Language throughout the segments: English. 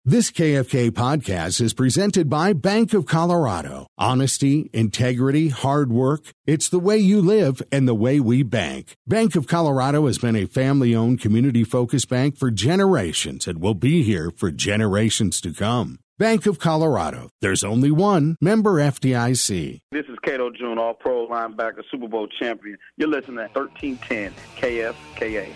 This KFK podcast is presented by Bank of Colorado. Honesty, integrity, hard work. It's the way you live and the way we bank. Bank of Colorado has been a family-owned, community-focused bank for generations and will be here for generations to come. Bank of Colorado. There's only one. Member FDIC. This is Cato June, all-pro linebacker, Super Bowl champion. You're listening to 1310 KFKA.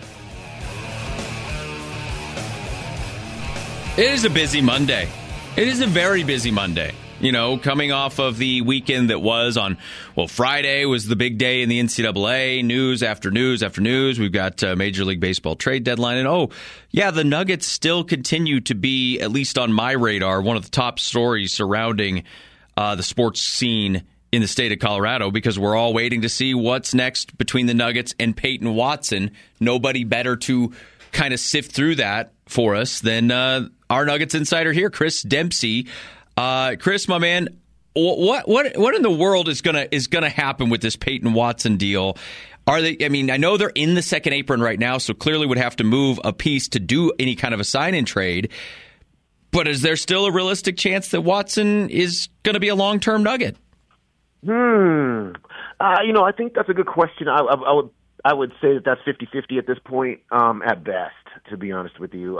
It is a busy Monday. It is a very busy Monday. You know, coming off of the weekend that was on, Friday was the big day in the NCAA. News after news after news. We've got Major League Baseball trade deadline. And, the Nuggets still continue to be, at least on my radar, one of the top stories surrounding the sports scene in the state of Colorado, because we're all waiting to see what's next between the Nuggets and Peyton Watson. Nobody better to kind of sift through that for us than our Nuggets insider here, Chris Dempsey. Chris, my man, what in the world is gonna happen with this Peyton Watson deal? Are they? I mean, I know they're in the second apron right now, so clearly would have to move a piece to do any kind of a sign-in trade. But is there still a realistic chance that Watson is going to be a long-term Nugget? I think that's a good question. I would say that's 50-50 at this point, at best, to be honest with you.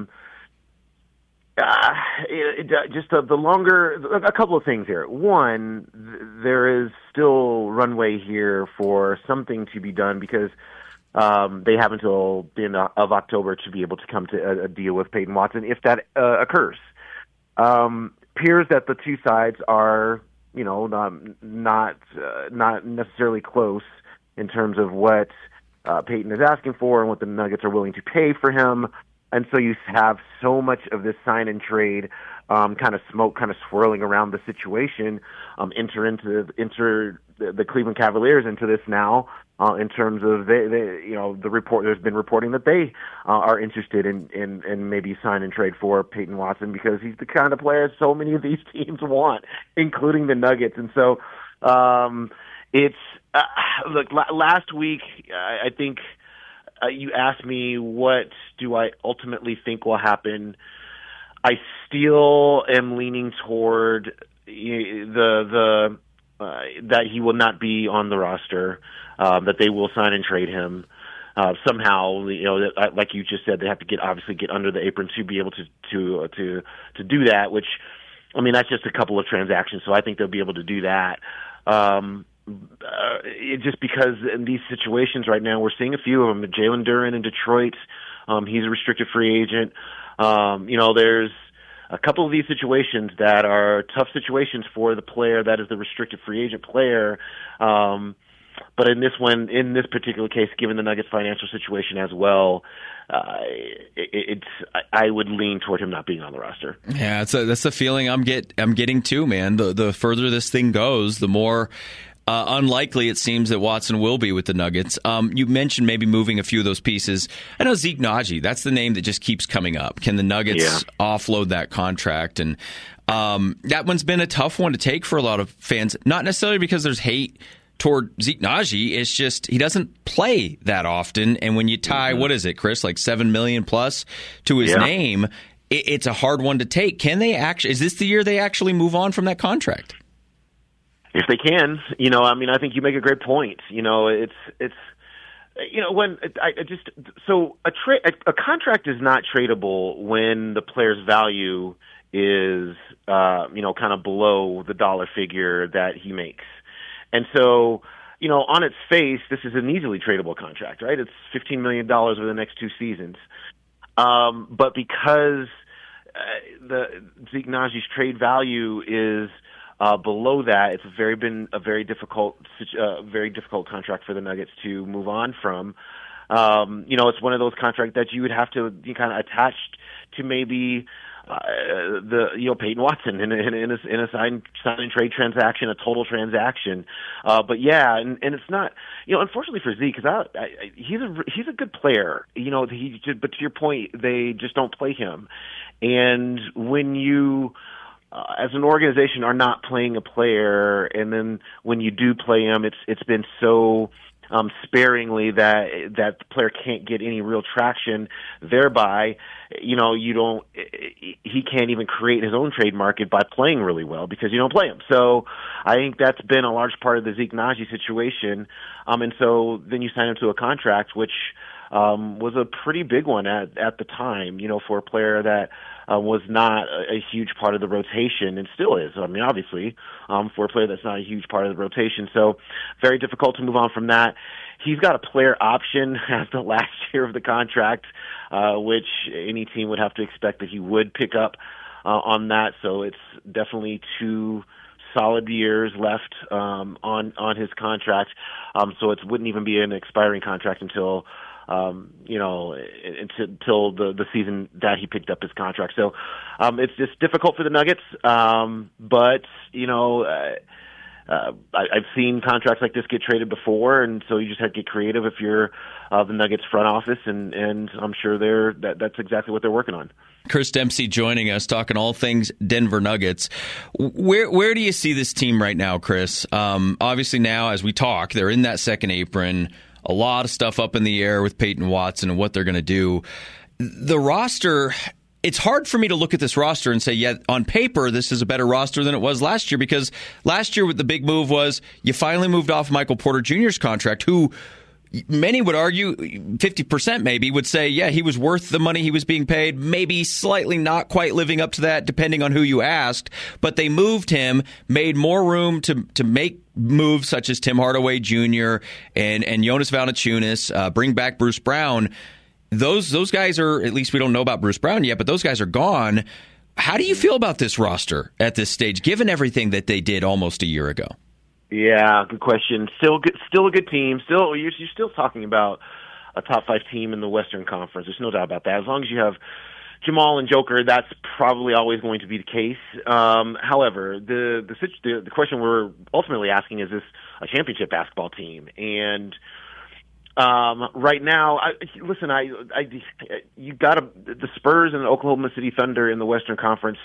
Just the longer, a couple of things here. One, there is still runway here for something to be done, because they have until the end of October to be able to come to a deal with Peyton Watson, if that occurs. Appears that the two sides are, not necessarily close in terms of what Peyton is asking for and what the Nuggets are willing to pay for him. And so you have so much of this sign and trade kind of smoke kind of swirling around the situation, enter the Cleveland Cavaliers into this now, in terms of the report. There's been reporting that they are interested in maybe sign and trade for Peyton Watson, because he's the kind of player so many of these teams want, including the Nuggets. And so look, last week, I think you asked me what do I ultimately think will happen. I still am leaning toward that he will not be on the roster, that they will sign and trade him. Somehow, like you just said, they have to get under the apron to be able to do that, which, I mean, that's just a couple of transactions, so I think they'll be able to do that. Just because in these situations right now, we're seeing a few of them. Jalen Duren in Detroit, he's a restricted free agent. There's a couple of these situations that are tough situations for the player that is the restricted free agent player. But in this particular case, given the Nuggets' financial situation as well, I would lean toward him not being on the roster. Yeah, that's the feeling I'm getting too, man. The further this thing goes, the more unlikely it seems that Watson will be with the Nuggets. You mentioned maybe moving a few of those pieces. I know Zeke Naji, that's the name that just keeps coming up. Can the Nuggets offload that contract? And that one's been a tough one to take for a lot of fans, not necessarily because there's hate toward Zeke Naji. It's just he doesn't play that often, and when you tie, what is it, Chris, like $7 million plus to his name, it's a hard one to take. Can they actually? Is this the year they actually move on from that contract? If they can, I think you make a great point. A contract is not tradable when the player's value is kind of below the dollar figure that he makes. And so, on its face, this is an easily tradable contract, right? It's $15 million over the next 2 seasons. But because the Zeke Naji's trade value is below that, it's been a very difficult contract for the Nuggets to move on from. It's one of those contracts that you would have to be kind of attached to maybe Peyton Watson in a sign and trade transaction, a total transaction. But it's not, unfortunately for Zeke, because he's a good player. But to your point, they just don't play him. And when you, as an organization, are not playing a player, and then when you do play him, it's been so sparingly that the player can't get any real traction, thereby, he can't even create his own trade market by playing really well because you don't play him. So I think that's been a large part of the Zeke Nnaji situation. And so then you sign him to a contract, which was a pretty big one at the time, for a player that was not a huge part of the rotation and still is. I mean, obviously, for a player that's not a huge part of the rotation. So very difficult to move on from that. He's got a player option at the last year of the contract, which any team would have to expect that he would pick up on that. So it's definitely 2 solid years left on his contract. So it wouldn't even be an expiring contract until until the season that he picked up his contract. So it's just difficult for the Nuggets. But I've seen contracts like this get traded before, and so you just have to get creative if you're the Nuggets front office, and I'm sure that's exactly what they're working on. Chris Dempsey joining us, talking all things Denver Nuggets. Where do you see this team right now, Chris? Obviously now, as we talk, they're in that second apron. A lot of stuff up in the air with Peyton Watson and what they're going to do. The roster, it's hard for me to look at this roster and say, yeah, on paper, this is a better roster than it was last year, because last year the big move was you finally moved off Michael Porter Jr.'s contract, who many would argue, 50% maybe, would say, yeah, he was worth the money he was being paid, maybe slightly not quite living up to that, depending on who you asked. But they moved him, made more room to make moves such as Tim Hardaway Jr. and Jonas Valanciunas, bring back Bruce Brown. Those guys are, at least we don't know about Bruce Brown yet, but those guys are gone. How do you feel about this roster at this stage, given everything that they did almost a year ago? Yeah, good question. Still a good team. You're still talking about a top 5 team in the Western Conference. There's no doubt about that. As long as you have Jamal and Joker, that's probably always going to be the case. However, the question we're ultimately asking, is this a championship basketball team? And right now, you got the Spurs and the Oklahoma City Thunder in the Western Conference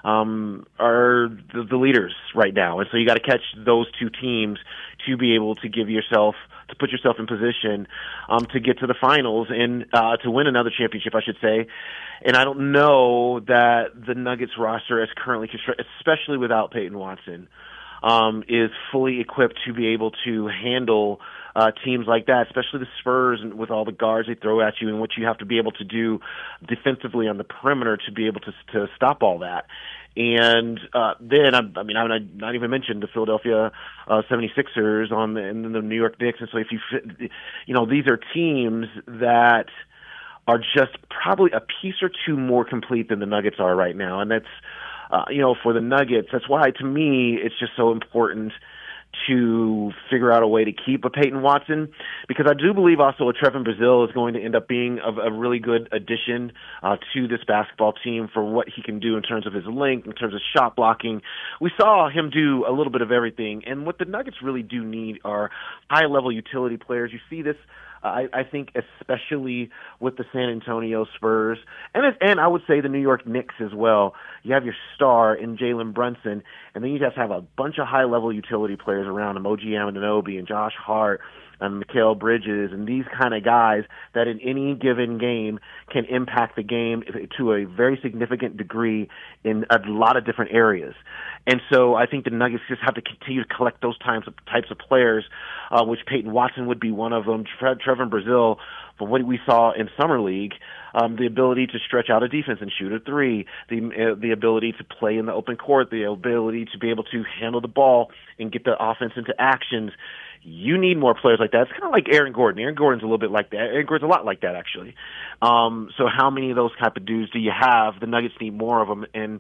are the leaders right now, and so you got to catch those 2 teams to be able to put yourself in position to get to the finals and to win another championship, I should say. And I don't know that the Nuggets roster, as currently constructed, especially without Peyton Watson, is fully equipped to be able to handle teams like that, especially the Spurs, and with all the guards they throw at you and what you have to be able to do defensively on the perimeter to be able to stop all that. And then, I not even mentioned the Philadelphia 76ers and the New York Knicks. And so if these are teams that are just probably a piece or 2 more complete than the Nuggets are right now. And that's, for the Nuggets, that's why, to me, it's just so important to figure out a way to keep a Peyton Watson, because I do believe also a Trevin Brazile is going to end up being a really good addition to this basketball team for what he can do in terms of his length, in terms of shot blocking. We saw him do a little bit of everything, and what the Nuggets really do need are high-level utility players. You see this, I think, especially with the San Antonio Spurs, and I would say the New York Knicks as well. You have your star in Jalen Brunson, and then you just have a bunch of high-level utility players around him, OG Anunoby and Josh Hart and Mikal Bridges, and these kind of guys that in any given game can impact the game to a very significant degree in a lot of different areas. And so I think the Nuggets just have to continue to collect those types of players, which Peyton Watson would be one of them. Trevin Brazile, from what we saw in Summer League, the ability to stretch out a defense and shoot a 3, the ability to play in the open court, the ability to be able to handle the ball and get the offense into actions. You need more players like that. It's kind of like Aaron Gordon. Aaron Gordon's a little bit like that. Aaron Gordon's a lot like that, actually. So how many of those type of dudes do you have? The Nuggets need more of them, and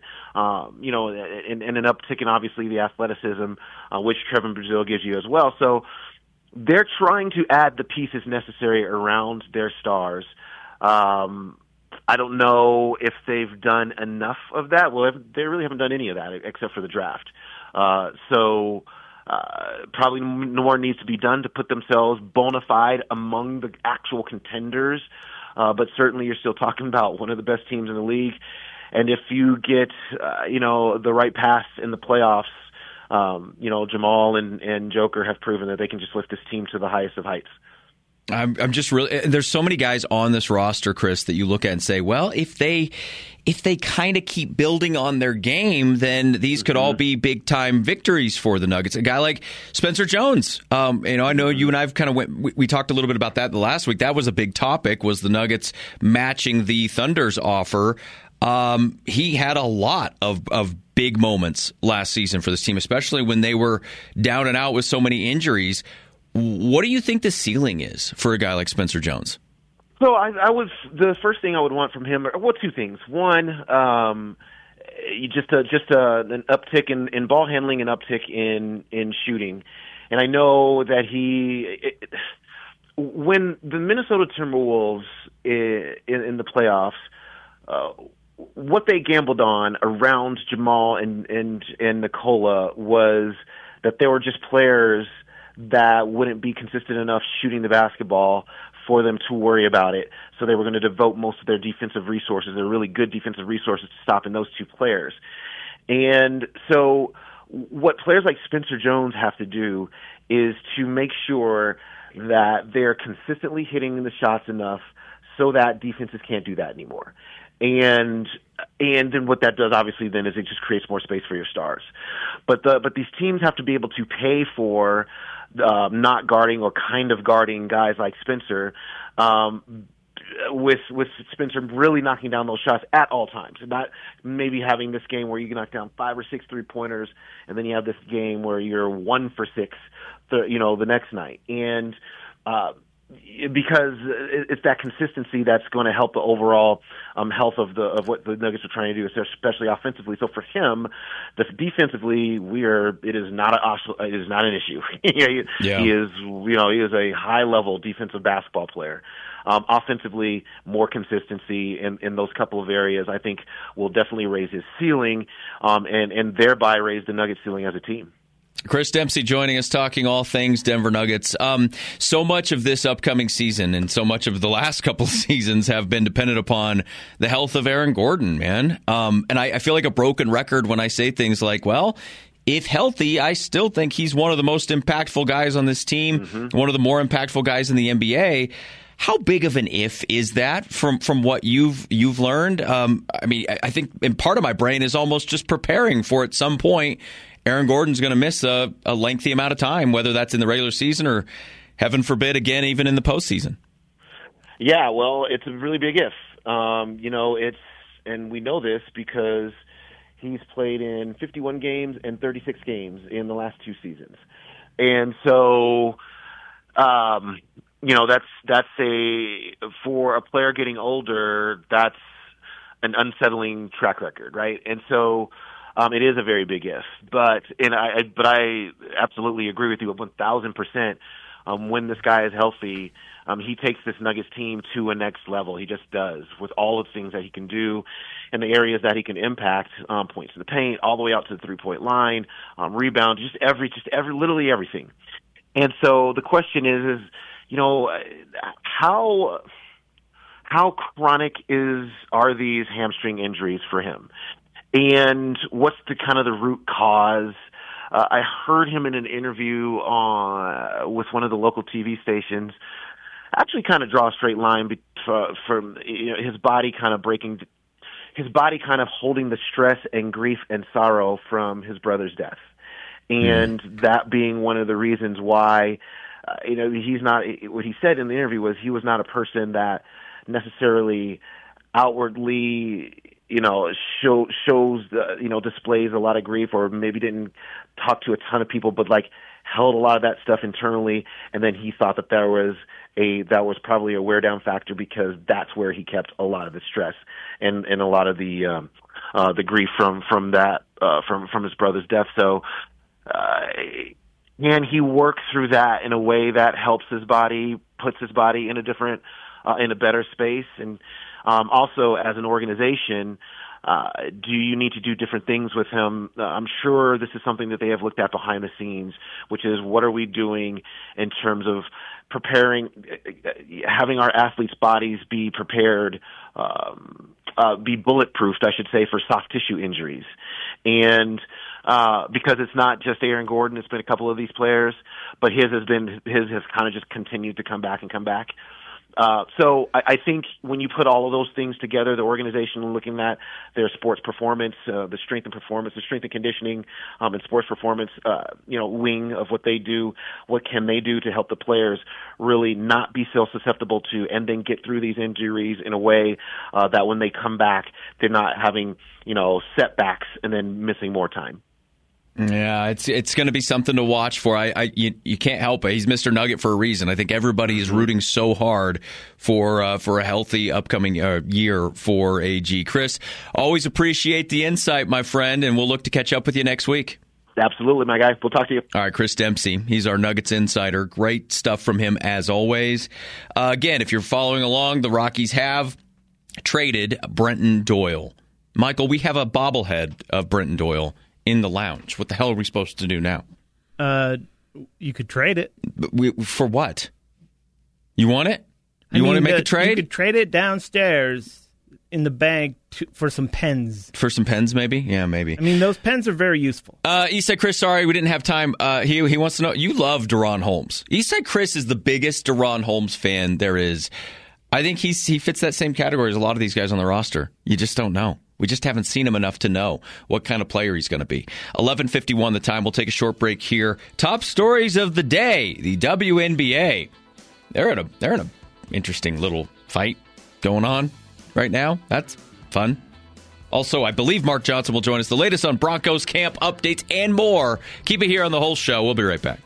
and an uptick in obviously the athleticism, which Trevin Brazile gives you as well. So they're trying to add the pieces necessary around their stars. I don't know if they've done enough of that. Well, they really haven't done any of that except for the draft. Probably more needs to be done to put themselves bona fide among the actual contenders. But certainly you're still talking about one of the best teams in the league. And if you get, the right pass in the playoffs, Jamal and Joker have proven that they can just lift this team to the highest of heights. I'm just really, there's so many guys on this roster, Chris, that you look at and say, well, if they kind of keep building on their game, then these could all be big time victories for the Nuggets. A guy like Spencer Jones, I know you and I've kind of we talked a little bit about that the last week. That was a big topic, was the Nuggets matching the Thunder's offer. He had a lot of big moments last season for this team, especially when they were down and out with so many injuries. What do you think the ceiling is for a guy like Spencer Jones? So the first thing I would want from him, two things. One, an uptick in ball handling, an uptick in shooting. And I know that when the Minnesota Timberwolves in the playoffs, what they gambled on around Jamal and Nikola was that there were just players that wouldn't be consistent enough shooting the basketball for them to worry about it. So they were going to devote most of their defensive resources, their really good defensive resources, to stopping those two players. And so what players like Spencer Jones have to do is to make sure that they're consistently hitting the shots enough so that defenses can't do that anymore. And then what that does, obviously, then is it just creates more space for your stars. But these teams have to be able to pay for not guarding or kind of guarding guys like Spencer, with Spencer really knocking down those shots at all times, and not maybe having this game where you knock down 5 or 6 3-pointers, and then you have this game where you're 1 for 6, the next night. And because it's that consistency that's going to help the overall health of what the Nuggets are trying to do, especially offensively. So for him, defensively, it is not an issue. He is a high level defensive basketball player. Offensively, more consistency in those couple of areas, I think, will definitely raise his ceiling, and thereby raise the Nuggets ceiling as a team. Chris Dempsey joining us, talking all things Denver Nuggets. So much of this upcoming season and so much of the last couple of seasons have been dependent upon the health of Aaron Gordon, man. And I feel like a broken record when I say things like, well, if healthy, I still think he's one of the most impactful guys on this team, one of the more impactful guys in the NBA. How big of an if is that from what you've learned? I think in part of my brain is almost just preparing for at some point Aaron Gordon's going to miss a lengthy amount of time, whether that's in the regular season or, heaven forbid, again, even in the postseason. Yeah, well, it's a really big if. And we know this because he's played in 51 games and 36 games in the last 2 seasons. And so, that's for a player getting older, that's an unsettling track record, right? And so, it is a very big if, but I absolutely agree with you 1,000%. When this guy is healthy, he takes this Nuggets team to a next level. He just does, with all of the things that he can do and the areas that he can impact, points in the paint, all the way out to the 3-point line, rebound, literally everything. And so the question is how chronic are these hamstring injuries for him? And what's the root cause? I heard him in an interview with one of the local TV stations actually kind of draw a straight line from his body kind of holding the stress and grief and sorrow from his brother's death. And that being one of the reasons why, he's not, what he said in the interview was he was not a person that necessarily outwardly displays a lot of grief, or maybe didn't talk to a ton of people, but held a lot of that stuff internally. And then he thought that that was probably a wear down factor, because that's where he kept a lot of the stress and a lot of the grief from his brother's death. So, and he worked through that in a way that helps his body, puts his body in a better space. And also, as an organization, do you need to do different things with him? I'm sure this is something that they have looked at behind the scenes, which is, what are we doing in terms of preparing, having our athletes' bodies be prepared, be bulletproofed, I should say, for soft tissue injuries. And because it's not just Aaron Gordon. It's been a couple of these players, but his has kind of just continued to come back. So I think when you put all of those things together, the organization looking at their sports performance, the strength and conditioning, and sports performance, wing of what they do, what can they do to help the players really not be so susceptible to and then get through these injuries in a way that when they come back, they're not having, setbacks and then missing more time. Yeah, it's going to be something to watch for. You can't help it. He's Mr. Nugget for a reason. I think everybody is rooting so hard for a healthy upcoming year for AG. Chris, always appreciate the insight, my friend, and we'll look to catch up with you next week. Absolutely, my guy. We'll talk to you. All right, Chris Dempsey. He's our Nuggets insider. Great stuff from him as always. Again, if you're following along, the Rockies have traded Brenton Doyle. Michael, we have a bobblehead of Brenton Doyle in the lounge. What the hell are we supposed to do now? You could trade it. For what? You want it? You want to make a trade? You could trade it downstairs in the bank for some pens. For some pens, maybe? Yeah, maybe. I mean, those pens are very useful. Eastside Chris, sorry, we didn't have time. He wants to know, you love De'Ron Holmes. Eastside Chris is the biggest De'Ron Holmes fan there is. I think he fits that same category as a lot of these guys on the roster. You just don't know. We just haven't seen him enough to know what kind of player he's going to be. 11:51 the time. We'll take a short break here. Top stories of the day. The WNBA. They're in a interesting little fight going on right now. That's fun. Also, I believe Mark Johnson will join us. The latest on Broncos camp updates and more. Keep it here on The Whole Show. We'll be right back.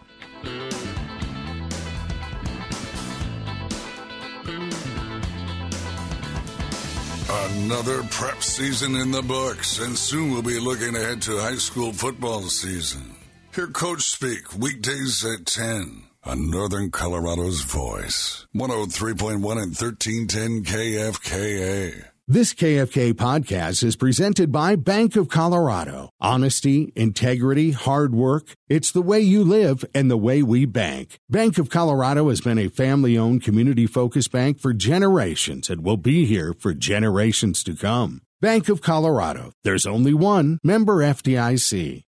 Another prep season in the books, and soon we'll be looking ahead to high school football season. Hear Coach speak weekdays at 10 on Northern Colorado's Voice. 103.1 and 1310 KFKA. This KFK podcast is presented by Bank of Colorado. Honesty, integrity, hard work. It's the way you live and the way we bank. Bank of Colorado has been a family-owned, community-focused bank for generations and will be here for generations to come. Bank of Colorado. There's only one. Member FDIC.